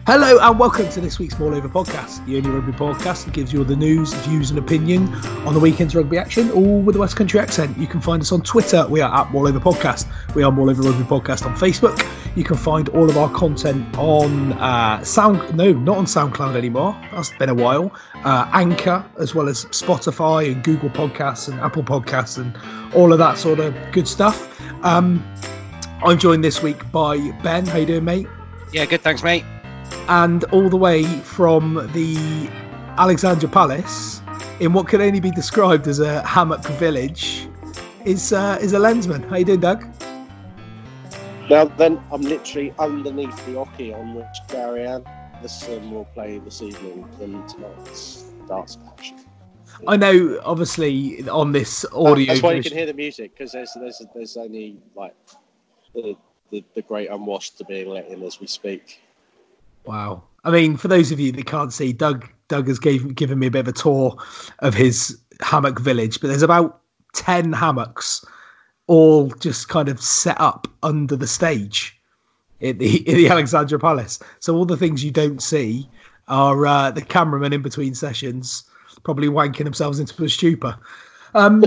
Hello and welcome to this week's Maul Over podcast, the only rugby podcast that gives you all the news, views and opinion on the weekend's rugby action, all with a West Country accent. You can find us on Twitter. We are at Maul Over Podcast. We are Maul Over Rugby Podcast on Facebook. You can find all of our content on not on SoundCloud anymore. That's been a while. Anchor, as well as Spotify and Google Podcasts and Apple Podcasts and all of that sort of good stuff. I'm joined this week by Ben. How you doing, mate? Yeah, good. Thanks, mate. And all the way from the Alexandra Palace, in what can only be described as a hammock village, is a lensman. How you doing, Doug? Now then, I'm literally underneath the hockey on which Gary Anderson will play this evening in tonight's darts match. I know, obviously, on this audio. That's why you can hear the music, because there's only like the great unwashed are being let in as we speak. Wow. I mean, for those of you that can't see, Doug has given me a bit of a tour of his hammock village, but there's about 10 hammocks all just kind of set up under the stage in the Alexandra Palace. So all the things you don't see are the cameramen in between sessions probably wanking themselves into a stupor. I'm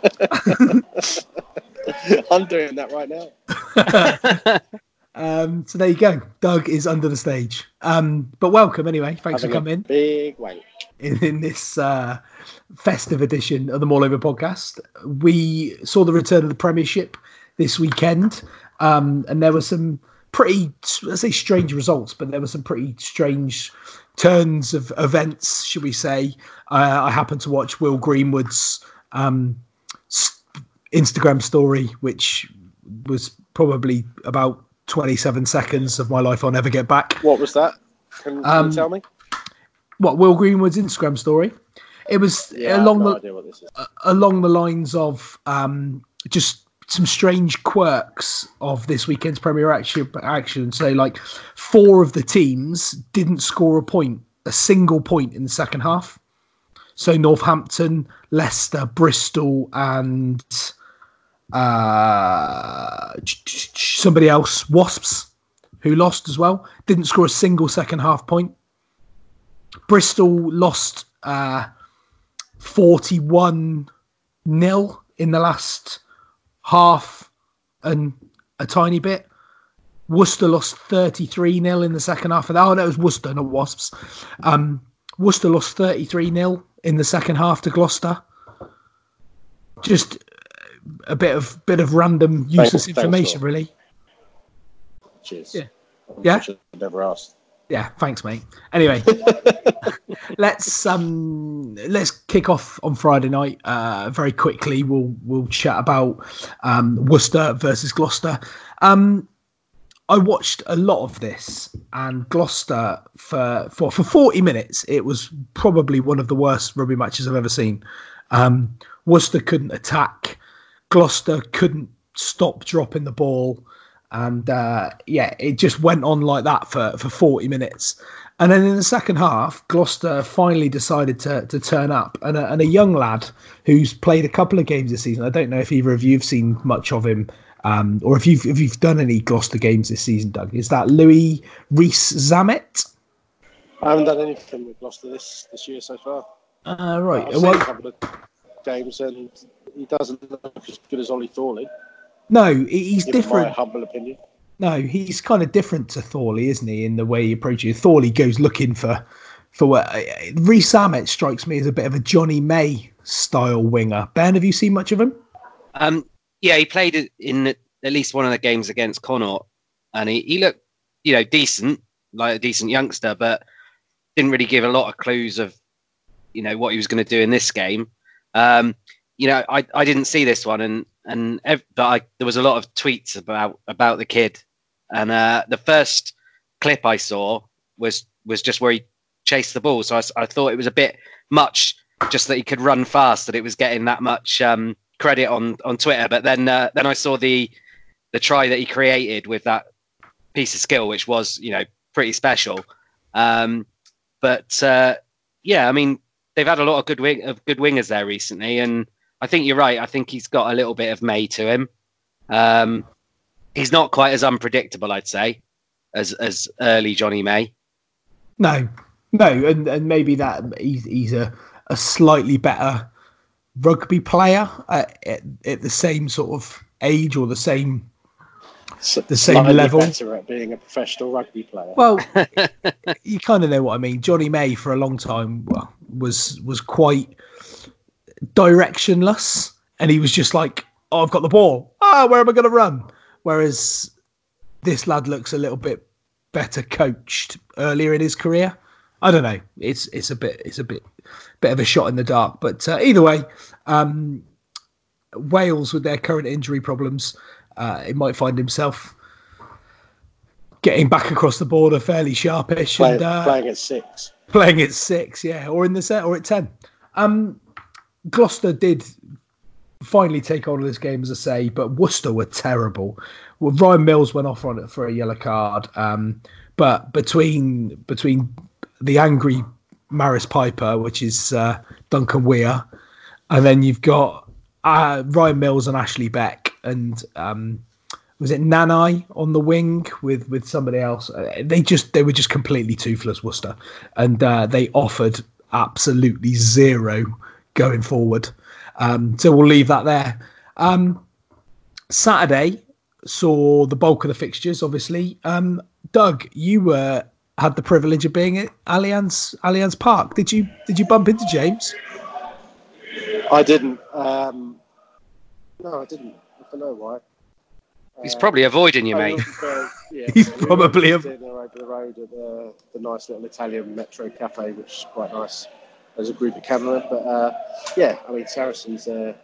doing that right now. So there you go. Doug is under the stage. But welcome anyway. Thanks for coming. Big wank. In this festive edition of the Maul Over podcast. We saw the return of the Premiership this weekend. And there were some pretty, let's say strange results, but there were some pretty strange turns of events, should we say. I happened to watch Will Greenwood's Instagram story, which was probably about 27 seconds of my life I'll never get back. What was that? Can you tell me? What, Will Greenwood's Instagram story? It was along the lines of just some strange quirks of this weekend's Premier action. So, like, 4 of the teams didn't score a single point in the second half. So Northampton, Leicester, Bristol, and somebody else, Wasps, who lost as well, didn't score a single second half point. Bristol lost 41-0 in the last half and a tiny bit. Worcester lost 33-0 in the second half. Oh, no, it was Worcester, not Wasps. Worcester lost 33-0 in the second half to Gloucester. Just a bit of random useless information, really. Cheers. Yeah. Never asked. Yeah, thanks, mate. Anyway, let's kick off on Friday night. Very quickly, we'll chat about Worcester versus Gloucester. I watched a lot of this, and Gloucester for 40 minutes. It was probably one of the worst rugby matches I've ever seen. Worcester couldn't attack. Gloucester couldn't stop dropping the ball. And it just went on like that for 40 minutes. And then in the second half, Gloucester finally decided to turn up. And a young lad who's played a couple of games this season, I don't know if either of you have seen much of him, or if you've done any Gloucester games this season, Doug. Is that Louis Rees-Zammit? I haven't done anything with Gloucester this year so far. Right. I've seen a couple of games, and he doesn't look as good as Ollie Thorley. No, he's different. My humble opinion. No, he's kind of different to Thorley, isn't he, in the way he approaches it. Thorley goes looking for what Rees-Zammit strikes me as a bit of a Johnny May style winger. Ben, have you seen much of him? Yeah, he played in at least one of the games against Connacht, and he looked, decent, like a decent youngster, but didn't really give a lot of clues of, what he was going to do in this game. I didn't see this one, but there was a lot of tweets about the kid, and the first clip I saw was just where he chased the ball. So I thought it was a bit much, just that he could run fast, that it was getting that much credit on Twitter. But then I saw the try that he created with that piece of skill, which was pretty special. I mean, they've had a lot of good wingers there recently, and I think you're right. I think he's got a little bit of May to him. He's not quite as unpredictable, I'd say, as early Johnny May. No, and maybe that he's a slightly better rugby player at the same sort of age or the same level. Better at being a professional rugby player. Well, you kind of know what I mean. Johnny May for a long time was quite directionless, and he was just like, "Oh, I've got the ball. Where am I going to run?" Whereas this lad looks a little bit better coached earlier in his career. I don't know. It's a bit of a shot in the dark. But either way, Wales with their current injury problems, it might find himself getting back across the border fairly sharpish playing at 6. Playing at 6, yeah, or in the set or at 10. Gloucester did finally take on this game, as I say, but Worcester were terrible. Well, Ryan Mills went off on it for a yellow card, but between the angry Maris Piper, which is Duncan Weir, and then you've got Ryan Mills and Ashley Beck, and was it Nanai on the wing with somebody else? They were just completely toothless, Worcester, and they offered absolutely zero going forward. So we'll leave that there. Saturday saw the bulk of the fixtures, obviously. Doug, you had the privilege of being at Allianz Park. Did you bump into James? I didn't. No, I didn't. I don't know why. He's probably avoiding you, mate. He's probably over the road at the nice little Italian Metro Cafe, which is quite nice. There's a group of cameramen, but I mean, Saracens,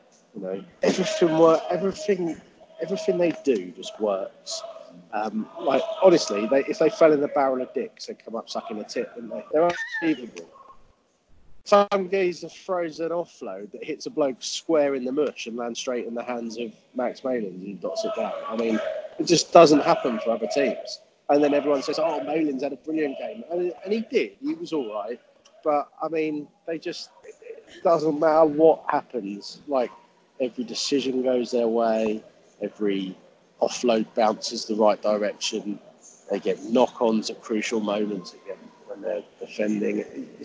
everything they do just works. Like, honestly, if they fell in the barrel of dicks, they'd come up sucking a tit, wouldn't they? They're unbelievable. Some geezer throws an offload that hits a bloke square in the mush and lands straight in the hands of Max Malins and dots it down. I mean, it just doesn't happen for other teams. And then everyone says, "Oh, Malins had a brilliant game," and he did. He was all right. But, I mean, it doesn't matter what happens. Like, every decision goes their way. Every offload bounces the right direction. They get knock-ons at crucial moments again when they're defending.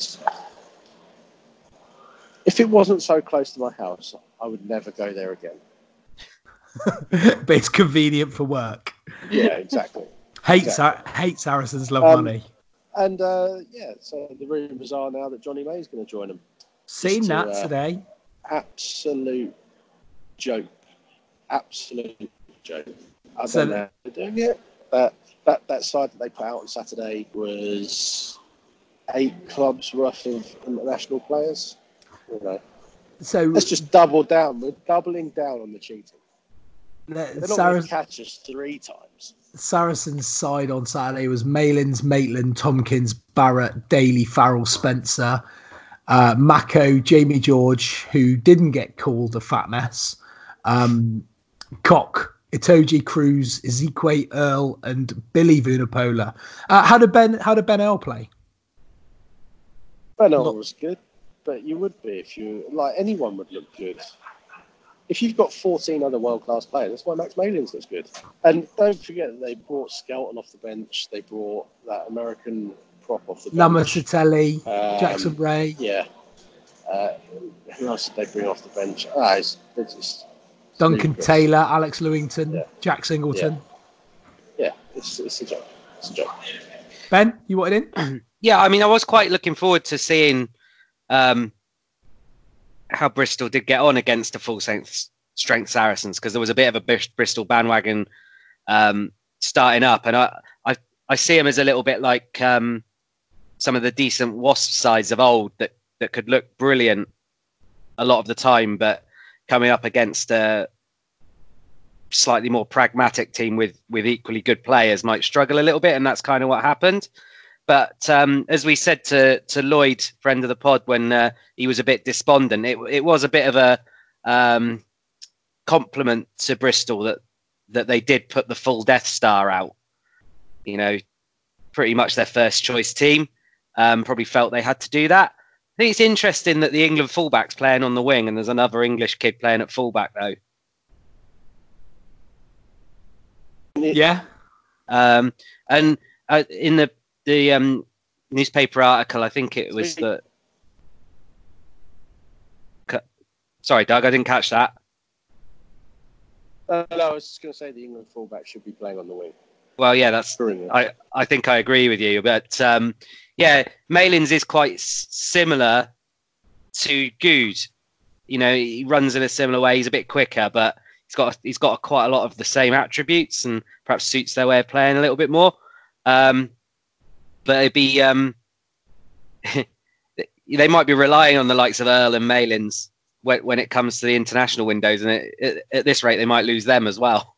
If it wasn't so close to my house, I would never go there again. But it's convenient for work. Yeah, exactly. Hate Saracens, love money. And, so the rumours are now that Johnny May is going to join them. Seen that today. Absolute joke. Absolute joke. I don't know how they're doing it. That side that they put out on Saturday was 8 clubs worth of international players. So let's just double down. We're doubling down on the cheating. They're not going to catch us 3 times. Saracens' side on Saturday was Malins, Maitland, Tompkins, Barrett, Daly, Farrell, Spencer, Mako, Jamie George, who didn't get called a fat mess, Koch, Itoji Cruz, Ezequiel Earl, and Billy Vunipola. How did Ben Earl play? Ben Earl was good, but you would be if you anyone would look good. If you've got 14 other world-class players, that's why Max Malins looks good. And don't forget that they brought Skelton off the bench. They brought that American prop off the bench. Lamasatelli, Jackson Ray. Yeah. Who else did they bring off the bench? Duncan Taylor, Alex Lewington, Jack Singleton. Yeah, it's a joke. It's a joke. Ben, you wanted in? Yeah, I mean, I was quite looking forward to seeing how Bristol did get on against the full-strength Saracens, because there was a bit of a Bristol bandwagon starting up, and I see them as a little bit like some of the decent Wasp sides of old that could look brilliant a lot of the time, but coming up against a slightly more pragmatic team with equally good players might struggle a little bit, and that's kind of what happened. But as we said to Lloyd, friend of the pod, when he was a bit despondent, it was a bit of a compliment to Bristol that they did put the full Death Star out. You know, pretty much their first choice team. Probably felt they had to do that. I think it's interesting that the England fullback's playing on the wing, and there's another English kid playing at fullback though. Yeah. And in the newspaper article. I think it was that. Sorry, Doug, I didn't catch that. No, I was just going to say the England fullback should be playing on the wing. Well, yeah, that's. I think I agree with you, but yeah, Malins is quite similar to Good. You know, he runs in a similar way. He's a bit quicker, but he's got quite a lot of the same attributes, and perhaps suits their way of playing a little bit more. But it'd be they might be relying on the likes of Earl and Malins when it comes to the international windows, and at this rate, they might lose them as well.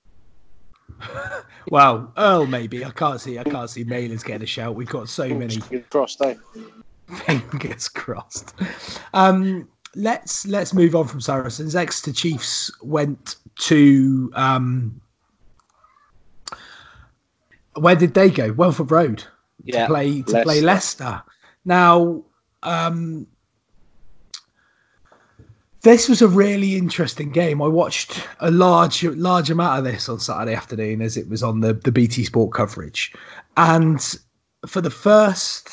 Well, Earl maybe. I can't see Malins getting a shout. We've got so many. Fingers crossed, eh? Fingers crossed. Let's move on from Saracens. Exeter Chiefs went to where did they go? Welford Road to play Leicester. Now, this was a really interesting game. I watched a large amount of this on Saturday afternoon as it was on the BT Sport coverage. And for the first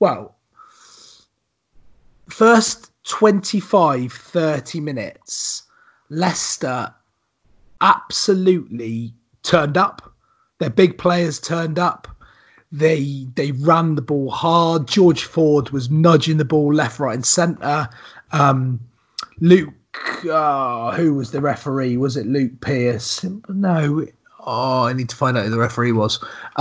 25, 30 minutes, Leicester absolutely turned up. Their big players turned up. They ran the ball hard. George Ford was nudging the ball left, right and centre. Luke, who was the referee? Was it Luke Pearce? No. I need to find out who the referee was.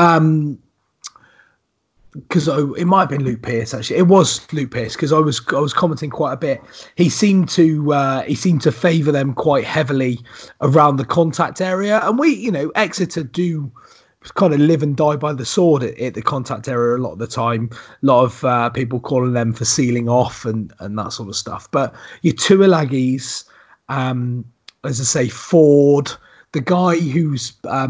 Because it might have been Luke Pearce. Actually, it was Luke Pearce because I was commenting quite a bit. He seemed to favour them quite heavily around the contact area, and Exeter do kind of live and die by the sword at the contact area a lot of the time. A lot of people calling them for sealing off and that sort of stuff. But your Tuilagis, as I say, Ford, the guy who's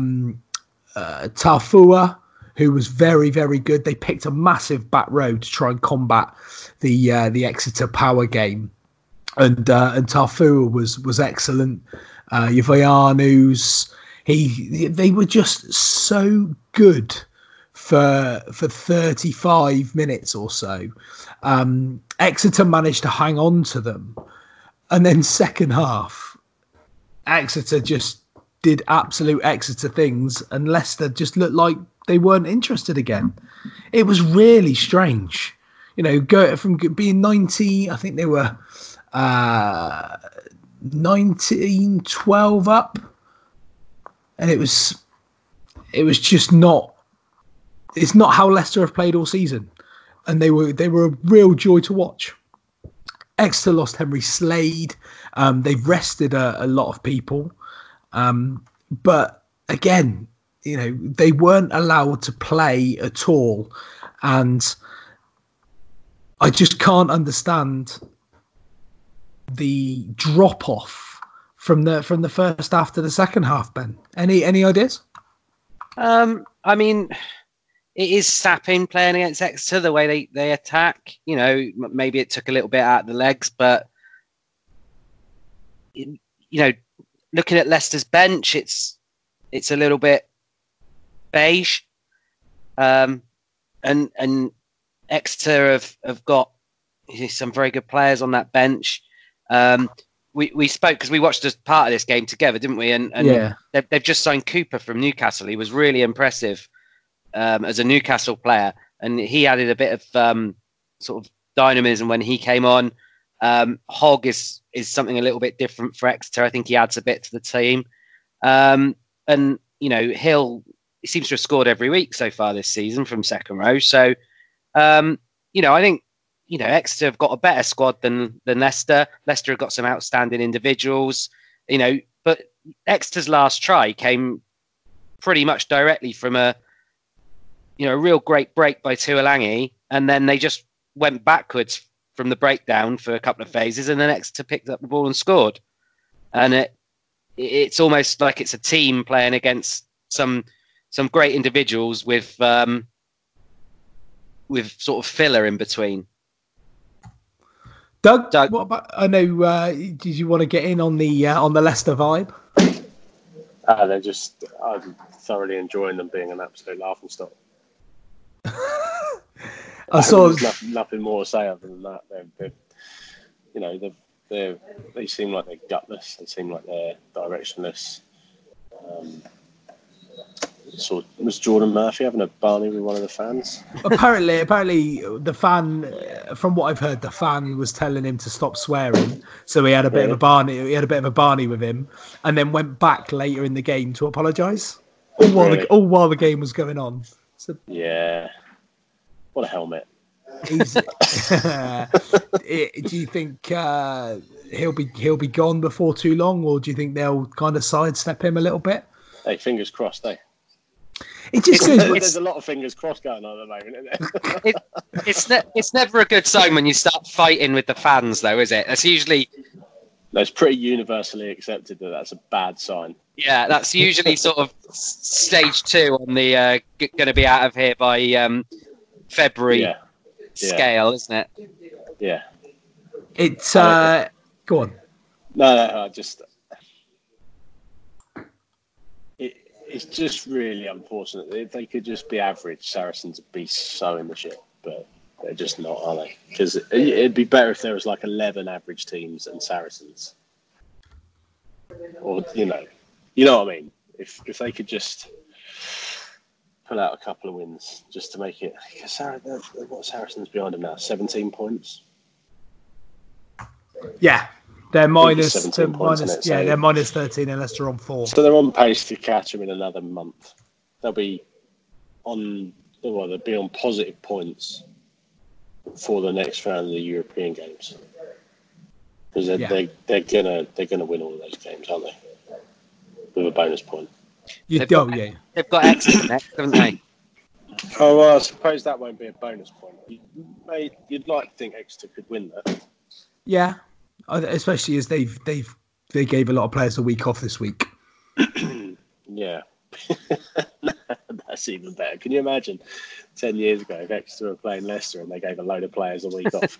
Tafua, who was very, very good. They picked a massive back row to try and combat the Exeter power game, and Tafua was excellent. Yoveyanus, they were just so good for 35 minutes or so. Exeter managed to hang on to them, and then second half, Exeter just did absolute Exeter things, and Leicester just looked like they weren't interested again. It was really strange. Go from being 90, I think they were 19-12 up, and it was just not. It's not how Leicester have played all season, and they were a real joy to watch. Exeter lost Henry Slade. They've rested a lot of people, but again, they weren't allowed to play at all, and I just can't understand the drop off from the first half to the second half. Ben, any ideas? I mean, it is sapping playing against Exeter the way they attack. Maybe it took a little bit out of the legs, but looking at Leicester's bench, it's a little bit beige, and Exeter have got some very good players on that bench. We spoke because we watched a part of this game together, didn't we? And yeah. They've just signed Cooper from Newcastle. He was really impressive as a Newcastle player, and he added a bit of sort of dynamism when he came on. Hogg is something a little bit different for Exeter. I think he adds a bit to the team, and Hill. He seems to have scored every week so far this season from second row. So, I think, Exeter have got a better squad than Leicester. Leicester have got some outstanding individuals, but Exeter's last try came pretty much directly from a real great break by Tuilagi. And then they just went backwards from the breakdown for a couple of phases, and then Exeter picked up the ball and scored. And it's almost like it's a team playing against some great individuals with sort of filler in between. Doug, what about? I know. Did you want to get in on the Leicester vibe? I'm thoroughly enjoying them being an absolute laughingstock. I saw. There's nothing more to say other than that. They seem like they're gutless. They seem like they're directionless. Was Jordan Murphy having a barney with one of the fans? Apparently, the fan, from what I've heard, the fan was telling him to stop swearing. So he had a bit of a barney. He had a bit of a barney with him, and then went back later in the game to apologise. All while the game was going on. So, yeah, what a helmet. Do you think he'll be gone before too long, or do you think they'll kind of sidestep him a little bit? Hey, fingers crossed, There's a lot of fingers crossed going on at the moment, isn't it? It's never a good sign when you start fighting with the fans, though, is it? That's usually... It's pretty universally accepted that that's a bad sign. Yeah, that's usually sort of stage 2 on the going to be out of here by February scale, isn't it? Yeah. It's go on. No, it's just really unfortunate. If they could just be average, Saracens would be so in the shit, but they're just not, are they? Because it'd be better if there was like 11 average teams and Saracens, or you know what I mean. If they could just pull out a couple of wins just to make it. What Saracens behind them now? 17 points. Yeah. They're minus 17 points, they're minus 13 unless they're on 4. So they're on pace to catch them in another month. They'll be on positive points for the next round of the European games. Because they're gonna win all of those games, aren't they? With a bonus point. They've got Exeter next, haven't they? Oh well, I suppose that won't be a bonus point. You'd like to think Exeter could win that. Yeah. Especially as they gave a lot of players a week off this week. Yeah. That's even better. Can you imagine 10 years ago if Exeter were playing Leicester and they gave a load of players a week off?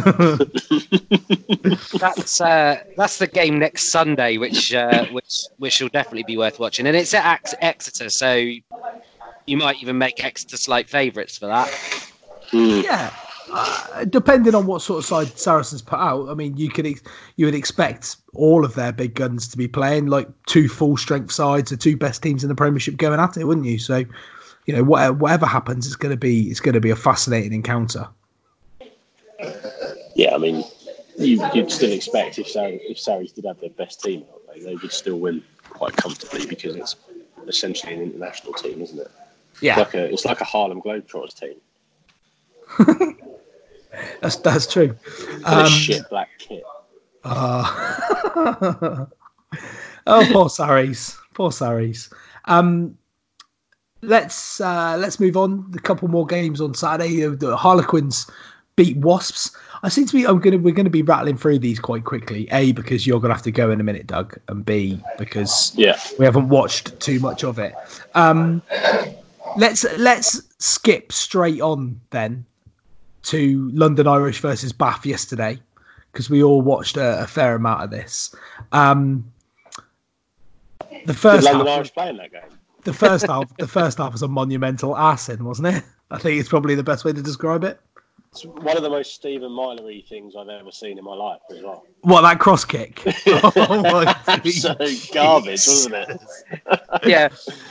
That's the game next Sunday, which will definitely be worth watching. And it's at Exeter, so you might even make Exeter slight favourites for that. Yeah. Depending on what sort of side Saracens put out, I mean, you would expect all of their big guns to be playing, like 2 full strength sides, the 2 best teams in the Premiership going at it, wouldn't you? So, you know, whatever happens, it's going to be a fascinating encounter. Yeah, I mean, you'd still expect if Sarries did have their best team out, they would still win quite comfortably because it's essentially an international team, isn't it? Yeah, it's like a Harlem Globetrotters team. That's true. Shit black kit. Oh, poor Sarries. Let's move on. A couple more games on Saturday. The Harlequins beat Wasps. We're going to be rattling through these quite quickly. A, because you're going to have to go in a minute, Doug, and B, because we haven't watched too much of it. Let's skip straight on then to London Irish versus Bath yesterday, because we all watched a fair amount of this. The first Did London Irish play in that game? The first half was a monumental arse-in, wasn't it? I think it's probably the best way to describe it. It's one of the most Stephen Mylery things I've ever seen in my life as well. What, that cross kick? Oh my so garbage, wasn't it? Yeah.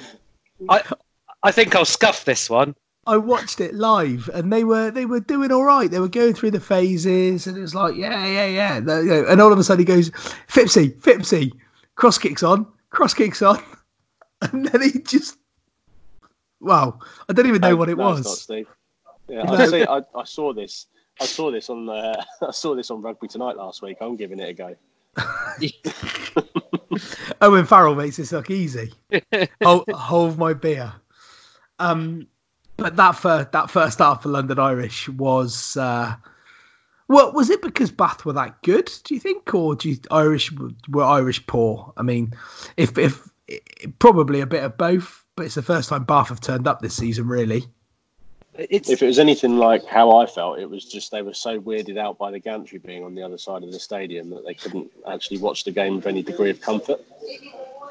I think I'll scuff this one. I watched it live, and they were doing all right. They were going through the phases, and it was like, yeah. And all of a sudden he goes, Phipsy, cross kicks on, and then he just, wow, I don't even know what it was. Not Steve. Yeah, I saw this. I saw this on Rugby Tonight last week. I'm giving it a go. Owen Farrell makes this look easy. Hold my beer. But that first half for London Irish was, was it because Bath were that good? Do you think, or Irish poor? I mean, if probably a bit of both, but it's the first time Bath have turned up this season, really. If it was anything like how I felt, it was just they were so weirded out by the gantry being on the other side of the stadium that they couldn't actually watch the game with any degree of comfort.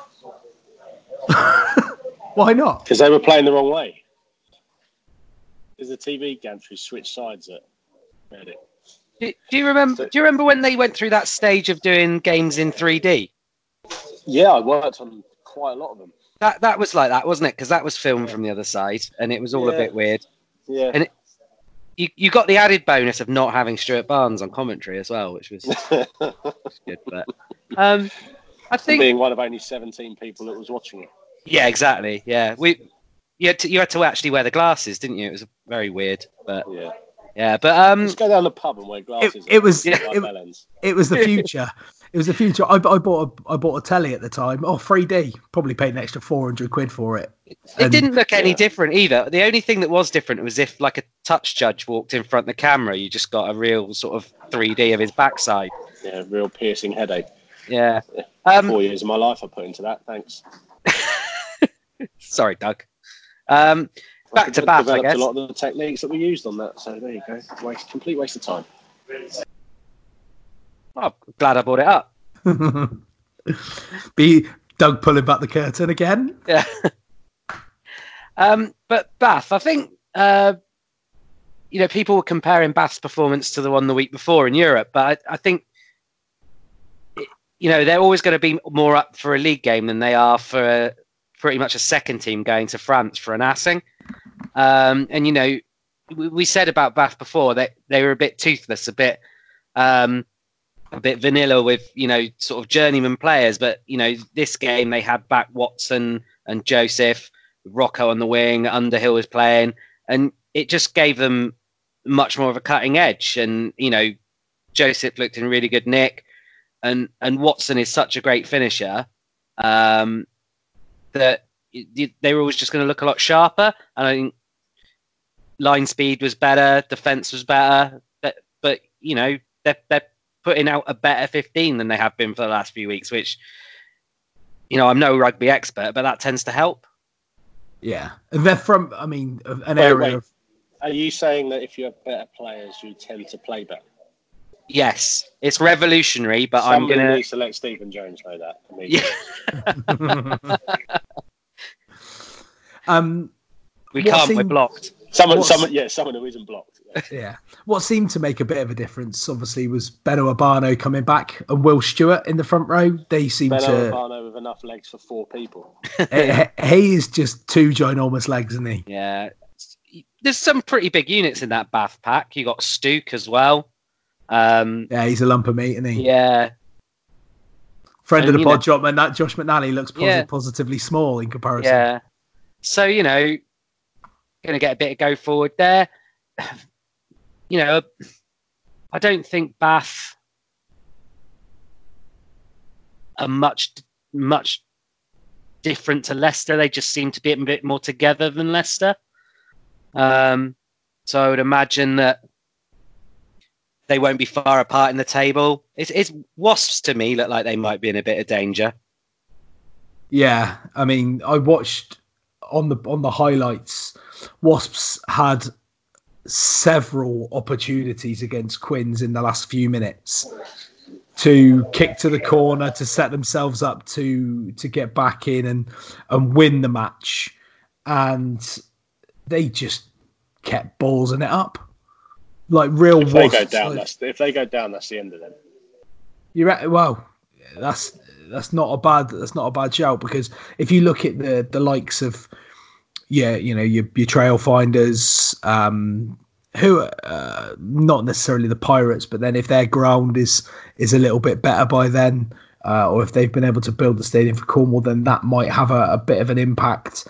Why not? Because they were playing the wrong way. Is the TV gantry switch sides at Reading? Do you remember? Do you remember when they went through that stage of doing games in 3D? Yeah, I worked on quite a lot of them. That was like that, wasn't it? Because that was filmed from the other side, and it was all a bit weird. Yeah. And you got the added bonus of not having Stuart Barnes on commentary as well, which was good. But I think being one of only 17 people that was watching it. Yeah, exactly. Yeah, you had to actually wear the glasses, didn't you? It was very weird, but yeah. But let's go down the pub and wear glasses. It was the future. It was the future. I bought a telly at the time. 3D. Probably paid an extra 400 quid for it. It didn't look any different either. The only thing that was different was if like a touch judge walked in front of the camera, you just got a real sort of 3D of his backside. Yeah, real piercing headache. Yeah. 4 years of my life I put into that. Thanks. Sorry, Doug. Back to Bath, I guess. A lot of the techniques that we used on that. So there you go. Complete waste of time. Oh, glad I brought it up. Doug pulling back the curtain again. Yeah. But Bath, I think, people were comparing Bath's performance to the one the week before in Europe, but I think, they're always going to be more up for a league game than they are for pretty much a second team going to France for an assing. And, we said about Bath before that they were a bit toothless, a bit vanilla with, sort of journeyman players. But, this game they had back Watson and Joseph, Rocco on the wing, Underhill was playing, and it just gave them much more of a cutting edge. And, Joseph looked in really good nick, and Watson is such a great finisher that they were always just going to look a lot sharper. And I think line speed was better, defense was better, but they're putting out a better 15 than they have been for the last few weeks, which, I'm no rugby expert, but that tends to help. Yeah. And they're from, an area of... Are you saying that if you have better players, you tend to play better? Yes. It's revolutionary, but Somebody I'm going to... needs to let Stephen Jones know that. We can't, we're blocked. Someone who isn't blocked. Yeah. What seemed to make a bit of a difference, obviously, was Beno Urbano coming back and Will Stewart in the front row. They seem Beno Urbano with enough legs for 4 people. He is just 2 ginormous legs, isn't he? Yeah. There's some pretty big units in that Bath pack. You got Stuke as well. Yeah, he's a lump of meat, isn't he? Yeah. Friend of the pod, Josh McNally looks positively small in comparison. Yeah. So, going to get a bit of go forward there. I don't think Bath are much different to Leicester. They just seem to be a bit more together than Leicester. So I would imagine that they won't be far apart in the table. It's Wasps to me look like they might be in a bit of danger. Yeah, I watched on the highlights. Wasps had several opportunities against Quins in the last few minutes to kick to the corner, to set themselves up to get back in and win the match, and they just kept ballsing it up like real Wasps. If they go down, that's the end of them. That's not a bad shout, because if you look at the likes of your trail finders, who are not necessarily the Pirates, but then if their ground is a little bit better by then, or if they've been able to build the stadium for Cornwall, then that might have a bit of an impact.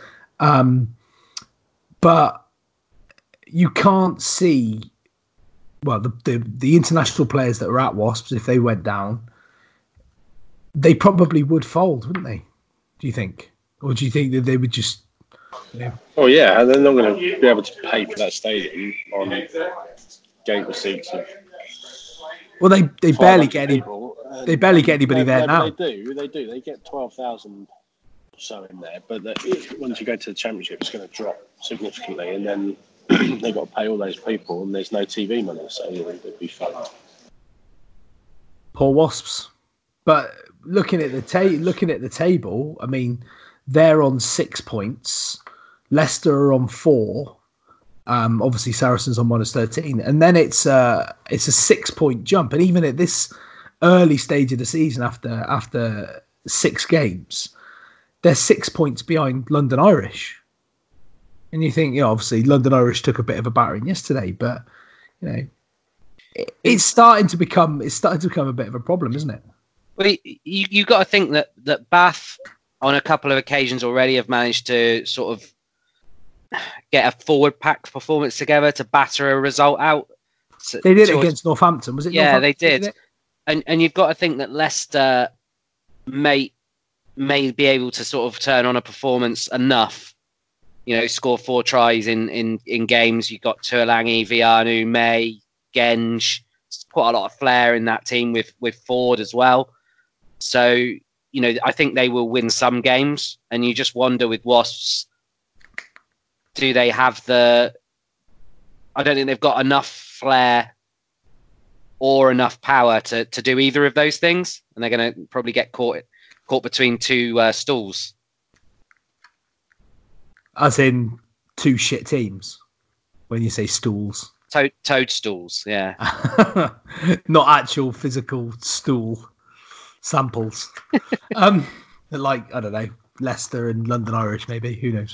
But you can't see, well, the international players that were at Wasps, if they went down, they probably would fold, wouldn't they? Do you think? Or do you think that they would just... Oh, yeah, and they're not going to be able to pay for that stadium on gate receipts of... Well, they barely get any... They barely get anybody there now. They do. They get 12,000 or so in there, but once you go to the Championship, it's going to drop significantly, and then they've got to pay all those people, and there's no TV money, so it'd be fun. Poor Wasps. But looking at the table, they're on 6 points. Leicester are on 4. Obviously, Saracens on -13, and then it's a 6-point jump. And even at this early stage of the season, after 6 games, they're 6 points behind London Irish. And you think, obviously, London Irish took a bit of a battering yesterday, but it's starting to become a bit of a problem, isn't it? Well, you got to think that Bath, on a couple of occasions already, have managed to sort of get a forward pack performance together to batter a result out. So, they did it against Northampton, was it? Yeah, they did. And you've got to think that Leicester may be able to sort of turn on a performance enough, score 4 tries in games. You've got Tuolangi, Vianu, May, Genge, quite a lot of flair in that team with Ford as well. So, I think they will win some games, and you just wonder with Wasps, do they have I don't think they've got enough flair or enough power to do either of those things, and they're going to probably get caught between 2 stools. As in 2 shit teams, when you say stools. Toadstools, yeah. Not actual physical stool samples. Like, I don't know, Leicester and London Irish, maybe. Who knows?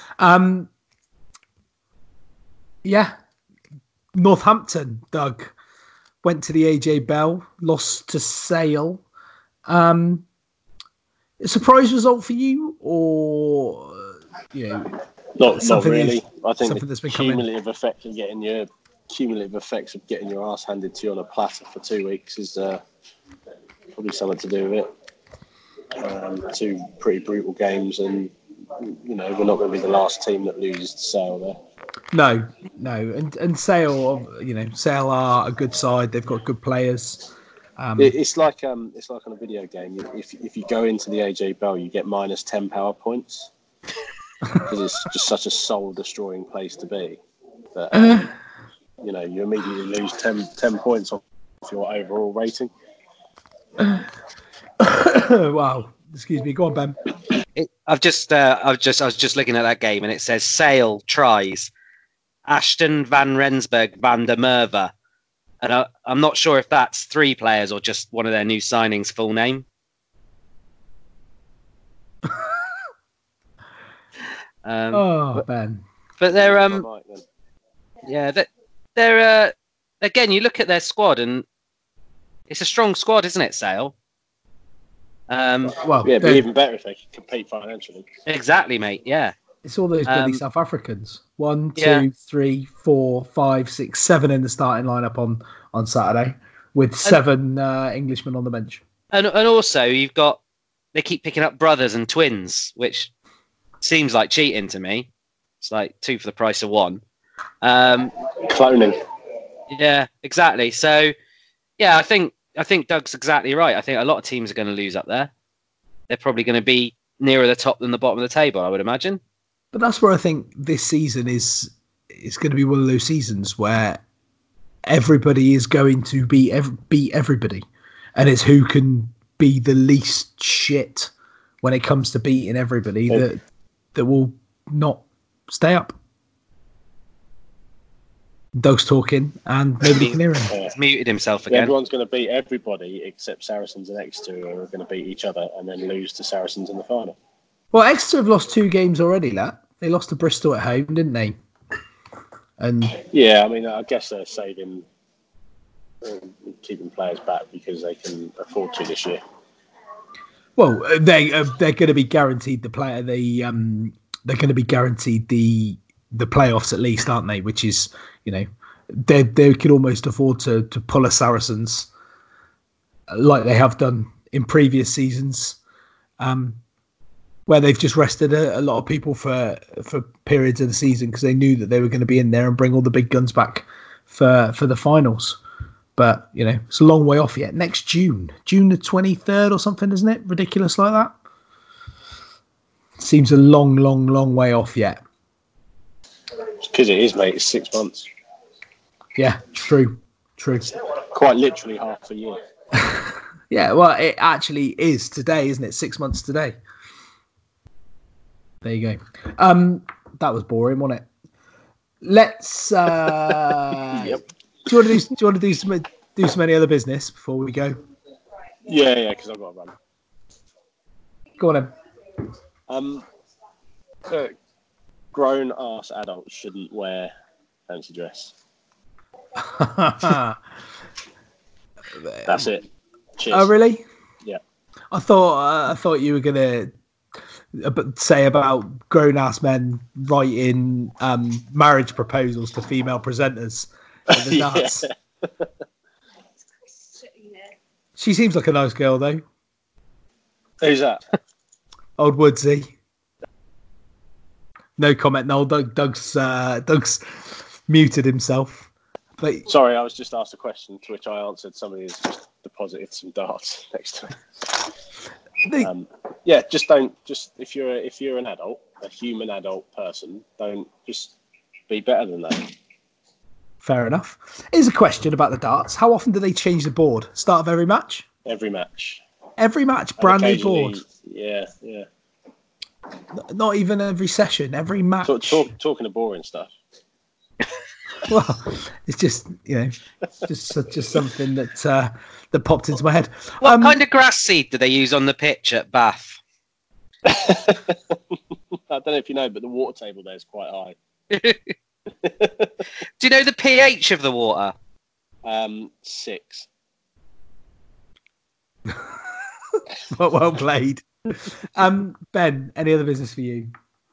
Yeah. Northampton, Doug, went to the AJ Bell, lost to Sale. A surprise result for you, or not really. I think the cumulative effect of getting your ass handed to you on a platter for 2 weeks is probably something to do with it. 2 pretty brutal games, and we're not going to be the last team that loses to Sale there. No, and Sale, Sale are a good side. They've got good players. It's like on a video game. If you go into the AJ Bell, you get -10 power points because it's just such a soul-destroying place to be. But you immediately lose 10 points off your overall rating. Wow. Excuse me. Go on, Ben. I was just looking at that game, and it says Sale tries Ashton, Van Rensburg, Van der Merwe. And I'm not sure if that's 3 players or just one of their new signings' full name. Ben. But they're they're again. You look at their squad, and it's a strong squad, isn't it, Sale? It'd be even better if they could compete financially. Exactly, mate. Yeah. It's all those bloody South Africans. 1, 2, 3, 4, 5, 6, 7 in the starting lineup on Saturday, with 7 Englishmen on the bench. And also they keep picking up brothers and twins, which seems like cheating to me. It's like 2 for the price of 1. Cloning. Yeah, exactly. So, yeah, I think Doug's exactly right. I think a lot of teams are going to lose up there. They're probably going to be nearer the top than the bottom of the table, I would imagine. But that's where I think this season is going to be one of those seasons where everybody is going to beat everybody, and it's who can be the least shit when it comes to beating everybody that will not stay up. Doug's talking, and nobody can hear him. He's muted himself again. Everyone's going to beat everybody except Saracens and Exeter, who are going to beat each other and then lose to Saracens in the final. Well, Exeter have lost 2 games already, lad. They lost to Bristol at home, didn't they? And yeah, I mean, I guess they're saving, keeping players back because they can afford to this year. Well, they're going to be guaranteed the player. They're going to be guaranteed the playoffs at least, aren't they? Which is, they could almost afford to pull a Saracens like they have done in previous seasons. Where they've just rested a lot of people for periods of the season because they knew that they were going to be in there and bring all the big guns back for the finals. But, it's a long way off yet. Next June the 23rd or something, isn't it? Ridiculous like that. Seems a long, long, long way off yet. Because it is, mate. It's 6 months. Yeah, true. Quite literally half a year. Yeah, well, it actually is today, isn't it? 6 months today. There you go. That was boring, wasn't it? let's. Yep. Do you want to do some any other business before we go? Yeah, because I've got to run. Go on then. Grown ass adults shouldn't wear fancy dress. That's it. Cheers. Oh, really? Yeah. I thought you were gonna say about grown ass men writing marriage proposals to female presenters. The nuts. She seems like a nice girl, though. Who's that? Old Woodsy. No comment. No, Doug's muted himself. But sorry, I was just asked a question to which I answered. Somebody has just deposited some darts next to me. Just don't. Just if you're an adult, a human adult person, don't just be better than that. Fair enough. Here's a question about the darts. How often do they change the board? Start of every match? Every match. Every match, brand new board. Yeah. Not even every session, every match. Talking of boring stuff. Well, it's just just something that popped into my head. What kind of grass seed do they use on the pitch at Bath? I don't know if you know, but the water table there is quite high. Do you know the pH of the water? 6. Well played. Ben, any other business for you?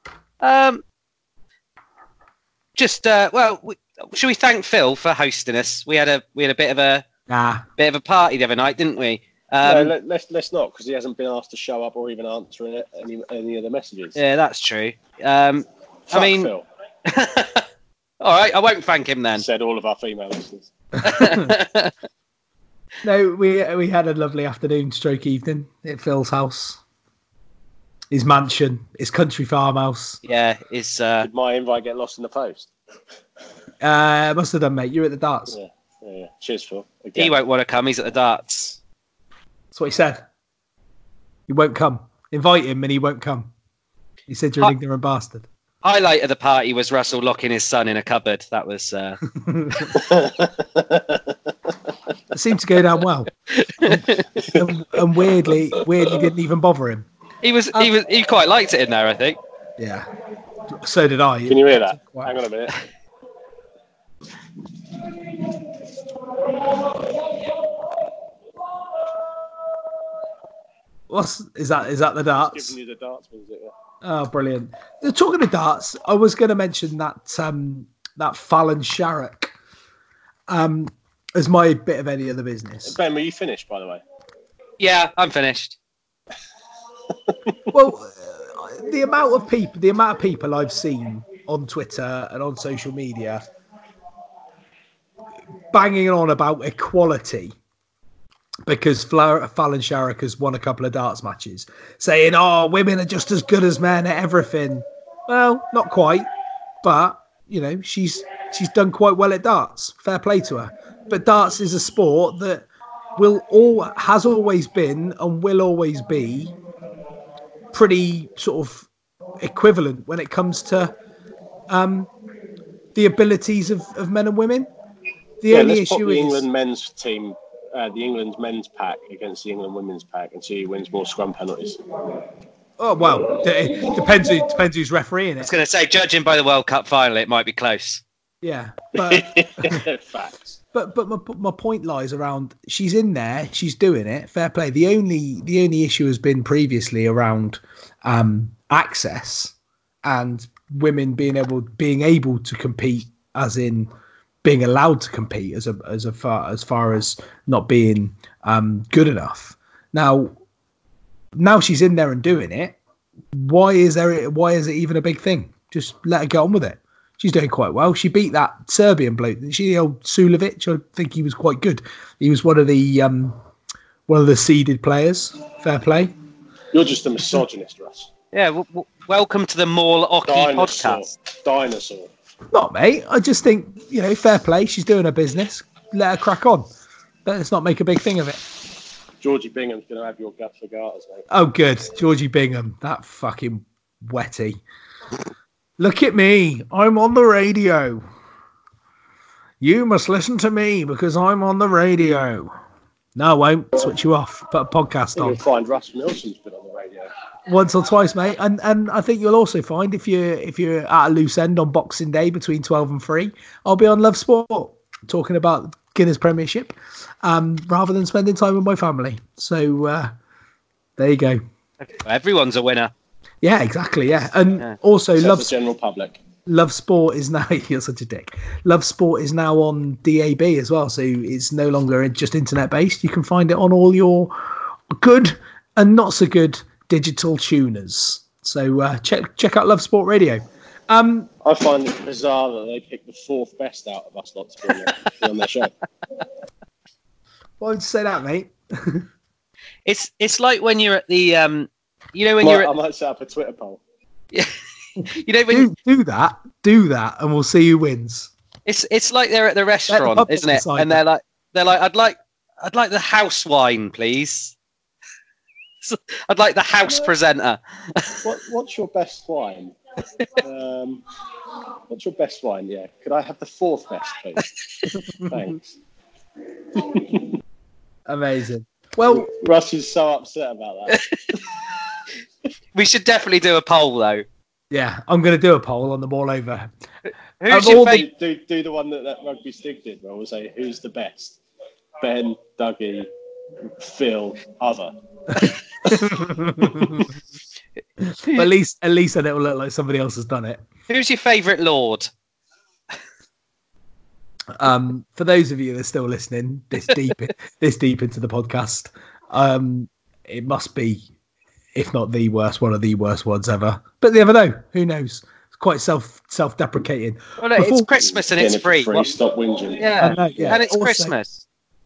Should we thank Phil for hosting us? We had a bit of a party the other night, didn't we? No, let's not, because he hasn't been asked to show up or even answer any of the messages. Yeah, that's true. Phil. All right, I won't thank him then. Said all of our female listeners. No, we had a lovely afternoon stroke evening at Phil's house. His mansion, his country farmhouse. Yeah, Did my invite get lost in the post? Must have done, mate. You're at the darts. Yeah. Cheers, Phil. Again. He won't want to come. He's at the darts. That's what he said. He won't come. Invite him and he won't come. He said you're an ignorant bastard. Highlight of the party was Russell locking his son in a cupboard. That was. It seemed to go down well, and weirdly didn't even bother him. He quite liked it in there, I think. Yeah, so did I. Can you hear that? Hang on a minute. Is that the darts? Just giving you the darts music. Yeah. Oh, brilliant! Talking of darts, I was going to mention that Fallon Sharrock as my bit of any other business. Ben, were you finished, by the way? Yeah, I'm finished. Well, the amount of people I've seen on Twitter and on social media banging on about equality because Fallon Sharrock has won a couple of darts matches, saying, "Oh, women are just as good as men at everything." Well, not quite, but she's done quite well at darts. Fair play to her. But darts is a sport that has always been and will always be pretty sort of equivalent when it comes to the abilities of men and women. The only issue is England men's team. The England men's pack against the England women's pack and see who wins more scrum penalties. Oh, well, it depends who's refereeing it. I was going to say, judging by the World Cup final, it might be close. Yeah, but facts. But my point lies around she's in there, she's doing it. Fair play. The only issue has been previously around access and women being able to compete, as in being allowed to compete as far as not being good enough. Now she's in there and doing it. Why is it even a big thing? Just let her get on with it. She's doing quite well. She beat that Serbian bloke. She, the old Sulevic. I think he was quite good. He was one of the seeded players. Fair play. You're just a misogynist, Russ. Yeah. Welcome to the Mall Ocky podcast. Dinosaur. Not, mate. I just think, fair play. She's doing her business. Let her crack on. Let's not make a big thing of it. Georgie Bingham's going to have your guts for garters, mate. Oh, good. Georgie Bingham. That fucking wetty. Look at me. I'm on the radio. You must listen to me because I'm on the radio. No, I won't. Switch you off. Put a podcast on. You'll find Russ Nelson's been on the radio once or twice, mate. And I think you'll also find if you're at a loose end on Boxing Day between 12 and 3, I'll be on Love Sport talking about Guinness Premiership rather than spending time with my family. So there you go. Everyone's a winner. Yeah, exactly. Yeah, and also except the general public. Love Sport is now. You're such a dick. Love Sport is now on DAB as well, so it's no longer just internet based. You can find it on all your good and not so good digital tuners. So check out Love Sport Radio. I find it bizarre that they picked the 4th best out of us lot to be on their show. Why would you say that, mate? It's like when you're at the I might set up a Twitter poll. Yeah. You know when do that, and we'll see who wins. It's like they're at the restaurant, isn't it? And they're like, I'd like the house wine, please. I'd like the house presenter. What's your best wine? What's your best wine? Yeah, could I have the 4th best, please? Thanks. Amazing. Well, Russ is so upset about that. We should definitely do a poll, though. Yeah, I'm going to do a poll on them all over. Who's your favourite? Do the one that Rugby Stig did, where we'll say, who's the best? Ben, Dougie, Phil, other. But at least then it will look like somebody else has done it. Who's your favourite Lord? For those of you that are still listening this deep into the podcast, it must be, if not the worst, one of the worst ones ever. But you never know. Who knows? It's quite self-deprecating. Well, no, it's Christmas and it's free. Stop whinging. Yeah, and it's also, Christmas.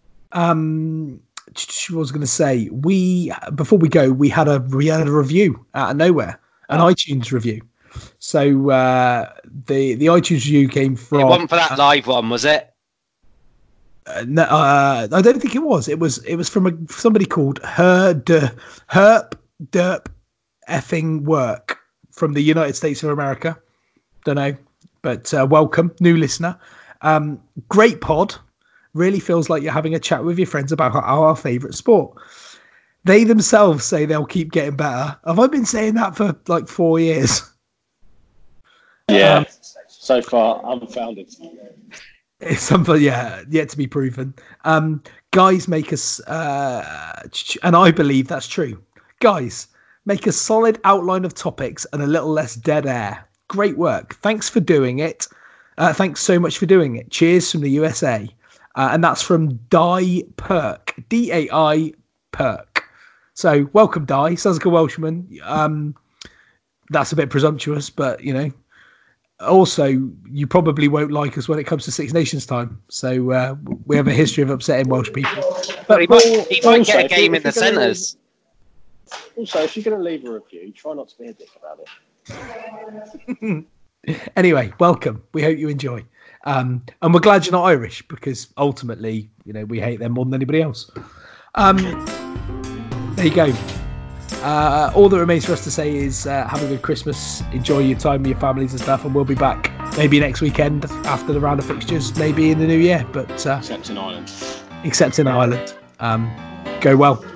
What was I going to say? Before we go, we had a review out of nowhere, an iTunes review. So the iTunes review came from. It wasn't for that live one, was it? No, I don't think it was. It was from somebody called Herp Derp effing work from the United States of America. Don't know, but welcome, new listener. Great pod. Really feels like you're having a chat with your friends about our favourite sport. They themselves say they'll keep getting better. Have I been saying that for like 4 years? Yeah, so far unfounded. It's something, yet to be proven. Guys make us, and I believe that's true. Guys, make a solid outline of topics and a little less dead air. Great work. Thanks for doing it. Thanks so much for doing it. Cheers from the USA. And that's from Dai Perk. Dai Perk. So welcome, Dai. Sounds like a Welshman. That's a bit presumptuous, but also you probably won't like us when it comes to Six Nations time. So we have a history of upsetting Welsh people. But he might get a game in the centres. Also, if you're going to leave a review, try not to be a dick about it. Anyway, welcome. We hope you enjoy. And we're glad you're not Irish because ultimately, we hate them more than anybody else. There you go. All that remains for us to say is have a good Christmas. Enjoy your time with your families and stuff. And we'll be back maybe next weekend after the round of fixtures, maybe in the new year. But except in Ireland. Except in Ireland. Go well.